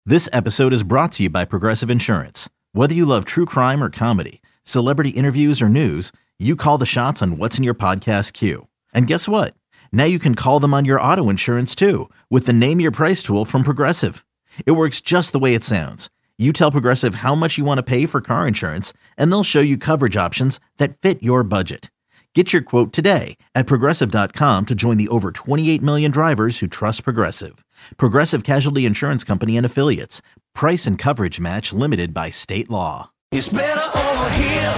This episode is brought to you by Progressive Insurance. Whether you love true crime or comedy, celebrity interviews or news, you call the shots on what's in your podcast queue. And guess what? Now you can call them on your auto insurance too with the Name Your Price tool from Progressive. It works just the way it sounds. You tell Progressive how much you want to pay for car insurance, and they'll show you coverage options that fit your budget. Get your quote today at Progressive.com to join the over 28 million drivers who trust Progressive. Progressive Casualty Insurance Company and Affiliates. Price and coverage match limited by state law. It's better over here.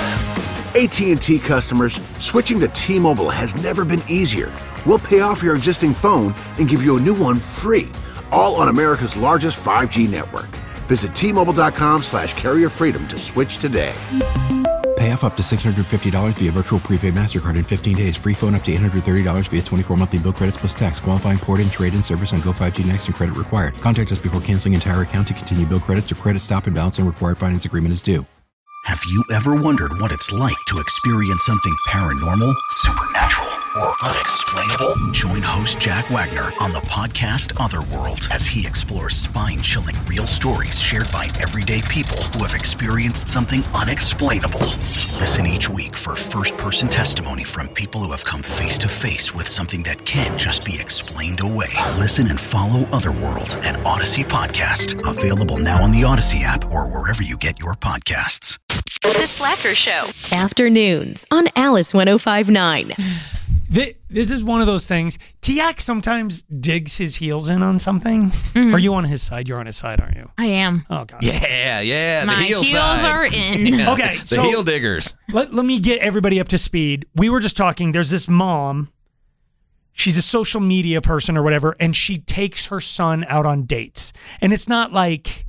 AT&T customers, switching to T-Mobile has never been easier. We'll pay off your existing phone and give you a new one free, all on America's largest 5G network. Visit T-Mobile.com/carrier freedom to switch today. Pay off up to $650 via virtual prepaid MasterCard in 15 days. Free phone up to $830 via 24 monthly bill credits plus tax. Qualifying port-in, trade-in service on Go 5G Next and credit required. Contact us before canceling entire account to continue bill credits or credit stop and balance and required finance agreement is due. Have you ever wondered what it's like to experience something paranormal, supernatural, or unexplainable? Join host Jack Wagner on the podcast Otherworld as he explores spine-chilling real stories shared by everyday people who have experienced something unexplainable. Listen each week for first-person testimony from people who have come face-to-face with something that can't just be explained away. Listen and follow Otherworld, an Odyssey podcast. Available now on the Odyssey app or wherever you get your podcasts. The Slacker Show. Afternoons on Alice 105.9. This is one of those things. Tiak sometimes digs his heels in on something. Mm-hmm. Are you on his side? You're on his side, aren't you? I am. Oh, God. Yeah. My the heel heels side. are in. Yeah, Okay, the so heel diggers. Let me get everybody up to speed. We were just talking. There's this mom. She's a social media person or whatever, and she takes her son out on dates. And it's not like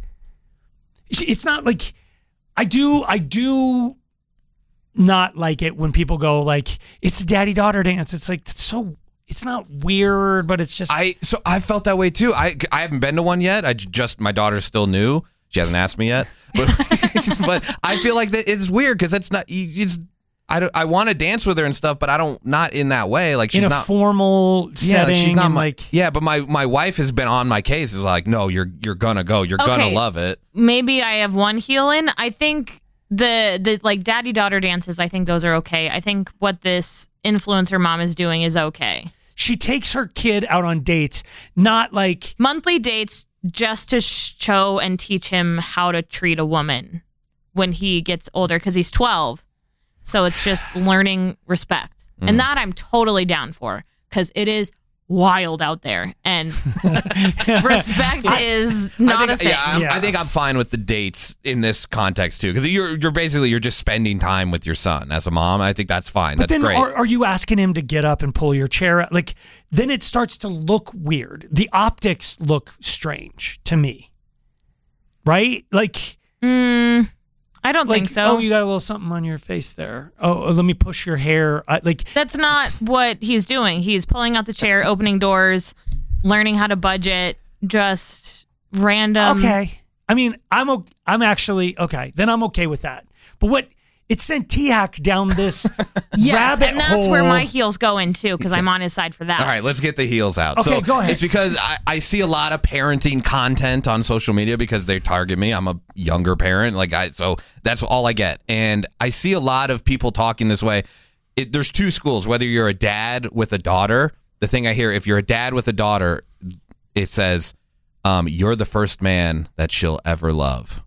I do not like it when people go like, it's the daddy-daughter dance. It's like, it's not weird, but it's just. I felt that way too. I haven't been to one yet. My daughter's still new. She hasn't asked me yet, but but I feel like that it's weird because it's not. I want to dance with her and stuff, but not in that way. Like she's in a not formal setting. She's not and but my wife has been on my case. Is like, no, you're gonna go. You're gonna love it. Maybe I have one heel in. I think the like daddy-daughter dances, I think those are okay. I think what this influencer mom is doing is okay. She takes her kid out on dates, not like monthly dates, just to show and teach him how to treat a woman when he gets older, because he's 12. So it's just learning respect. And that I'm totally down for, because it is wild out there. And respect is not a thing. I think I'm fine with the dates in this context too, because you're just spending time with your son as a mom. I think that's fine. But that's then great. Are you asking him to get up and pull your chair out? Like, then it starts to look weird. The optics look strange to me. Right? Like... I don't think so. Oh, you got a little something on your face there. Oh, let me push your hair. That's not what he's doing. He's pulling out the chair, opening doors, learning how to budget, just random. Okay. I mean, I'm actually okay. Then I'm okay with that. But what it sent Tiak down this yes, rabbit and that's hole. where my heels go in too, because I'm on his side for that. All right, let's get the heels out. Okay, so go ahead. It's because I see a lot of parenting content on social media because they target me. I'm a younger parent, so that's all I get, and I see a lot of people talking this way. There's two schools. Whether you're a dad with a daughter, the thing I hear, if you're a dad with a daughter, it says, "You're the first man that she'll ever love."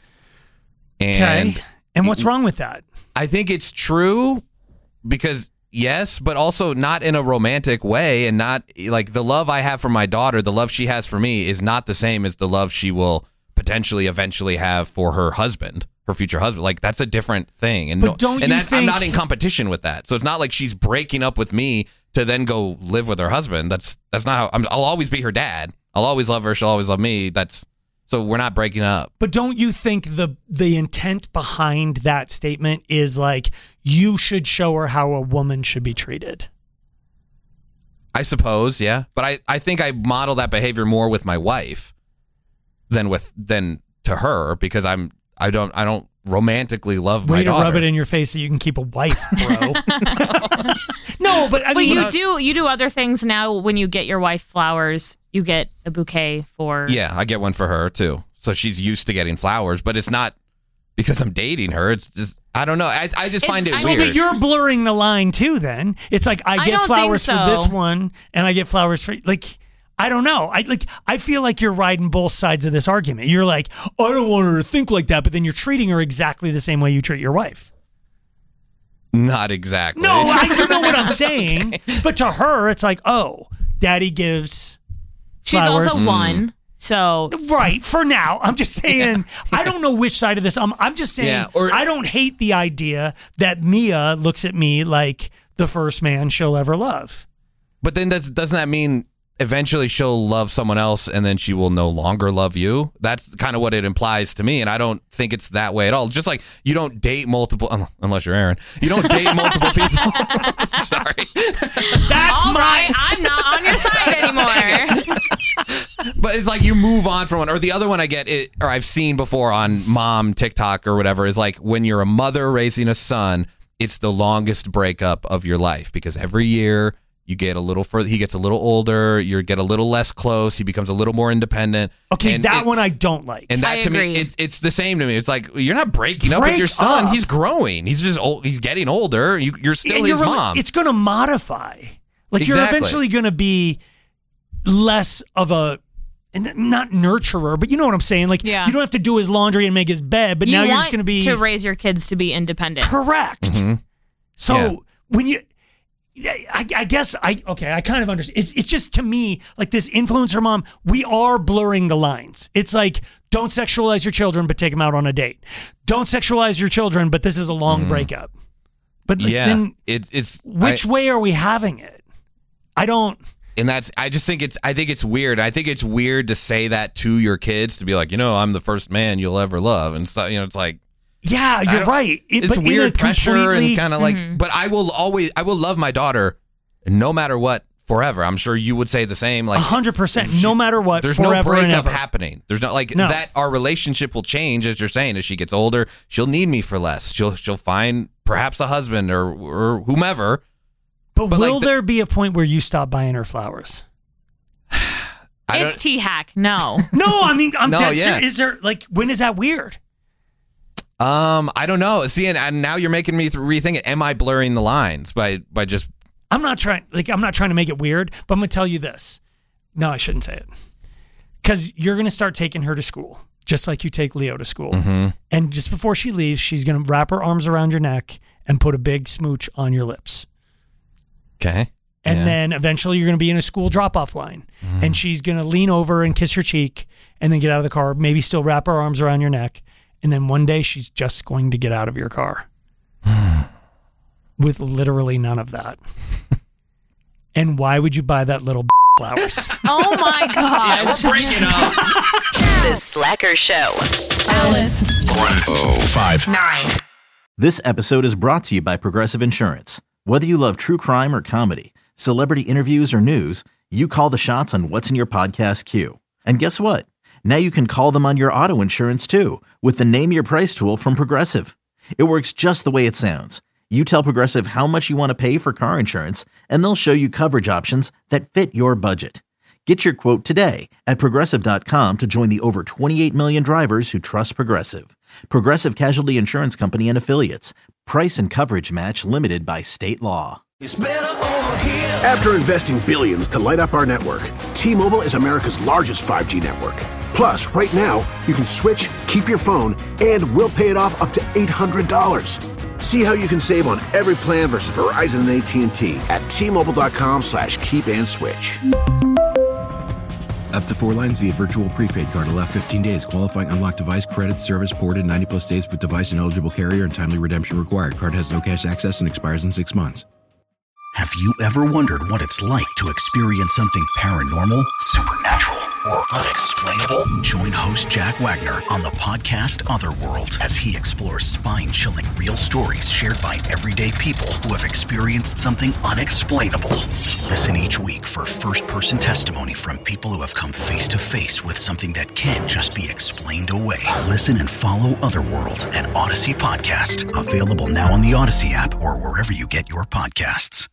And okay. And what's wrong with that? I think it's true because yes, but also not in a romantic way, and not like the love I have for my daughter, the love she has for me is not the same as the love she will potentially eventually have for her husband, her future husband. Like that's a different thing. And I'm not in competition with that. So it's not like she's breaking up with me to then go live with her husband. That's not how I'll always be her dad. I'll always love her. She'll always love me. So we're not breaking up. But don't you think the intent behind that statement is like, you should show her how a woman should be treated? I suppose, yeah. But I think I model that behavior more with my wife than to her, because I don't romantically love my daughter. Way to rub it in your face so you can keep a wife, bro. No, but I mean, you do other things now. When you get your wife flowers, you get a bouquet for. Yeah, I get one for her too. so she's used to getting flowers, but it's not because I'm dating her. It's just, I don't know. I just find it weird. But you're blurring the line too then. It's like I get flowers for this one and I get flowers for, like, I don't know. I feel like you're riding both sides of this argument. You're like, I don't want her to think like that, but then you're treating her exactly the same way you treat your wife. Not exactly. No, you know what I'm saying. But to her, it's like, oh, daddy gives flowers. She's also one. So right, for now. I'm just saying, I don't know which side of this. I'm just saying, I don't hate the idea that Mia looks at me like the first man she'll ever love. But then doesn't that mean eventually she'll love someone else and then she will no longer love you? That's kind of what it implies to me, and I don't think it's that way at all. Just like you don't date multiple, unless you're Aaron, you don't date multiple people. Sorry. That's right, I'm not on your side anymore. But it's like you move on from one, or the other one I get, or I've seen before on mom TikTok or whatever, is like when you're a mother raising a son, it's the longest breakup of your life because every year you get a little further, he gets a little older, you get a little less close, he becomes a little more independent. Okay, and that one I don't like. And that to me, it's the same to me. It's like, you're not breaking up with your son. He's growing. He's just old. He's getting older. You're still his mom. It's going to modify. Like you're eventually going to be less of a, not nurturer, but you know what I'm saying? Like you don't have to do his laundry and make his bed, but now you're just going to be. To raise your kids to be independent. Correct. Mm-hmm. So when you. I guess I kind of understand. It's just, to me, like this influencer mom, we are blurring the lines. It's like, don't sexualize your children, but take them out on a date. Don't sexualize your children, but this is a long breakup. But like, then it's which way are we having it? I don't. And I think it's weird. I think it's weird to say that to your kids, to be like, I'm the first man you'll ever love, and stuff. It's like. Yeah, you're right. It's weird pressure and kind of like, but I will love my daughter no matter what forever. I'm sure you would say the same. Like 100%, no matter what. There's no breakup happening. There's that our relationship will change, as you're saying. As she gets older, she'll need me for less. She'll find perhaps a husband or whomever. But will there be a point where you stop buying her flowers? It's T-Hack. No. No, I mean, I'm dead serious. Is there, like, when is that weird? I don't know. See, and now you're making me rethink it. Am I blurring the lines by just? I'm not trying to make it weird, but I'm gonna tell you this. No, I shouldn't say it, because you're gonna start taking her to school, just like you take Leo to school. Mm-hmm. And just before she leaves, she's gonna wrap her arms around your neck and put a big smooch on your lips. Okay. And then eventually you're gonna be in a school drop-off line, and she's gonna lean over and kiss your cheek, and then get out of the car. Maybe still wrap her arms around your neck. And then one day she's just going to get out of your car with literally none of that. And why would you buy that little flowers? Oh my gosh. We're breaking up. The Slacker Show. Alice. 1059. This episode is brought to you by Progressive Insurance. Whether you love true crime or comedy, celebrity interviews or news, you call the shots on what's in your podcast queue. And guess what? Now you can call them on your auto insurance too with the Name Your Price tool from Progressive. It works just the way it sounds. You tell Progressive how much you want to pay for car insurance, and they'll show you coverage options that fit your budget. Get your quote today at Progressive.com to join the over 28 million drivers who trust Progressive. Progressive Casualty Insurance Company and Affiliates. Price and coverage match limited by state law. It's better over here. After investing billions to light up our network, T-Mobile is America's largest 5G network. Plus, right now, you can switch, keep your phone, and we'll pay it off up to $800. See how you can save on every plan versus Verizon and AT&T at T-Mobile.com/keep-and-switch. Up to 4 lines via virtual prepaid card. Allow 15 days. Qualifying unlocked device credit service ported 90+ days with device and eligible carrier and timely redemption required. Card has no cash access and expires in 6 months. Have you ever wondered what it's like to experience something paranormal, supernatural, or unexplainable? Join host Jack Wagner on the podcast Otherworld as he explores spine-chilling real stories shared by everyday people who have experienced something unexplainable. Listen each week for first-person testimony from people who have come face-to-face with something that can't just be explained away. Listen and follow Otherworld, an Odyssey podcast. Available now on the Odyssey app or wherever you get your podcasts.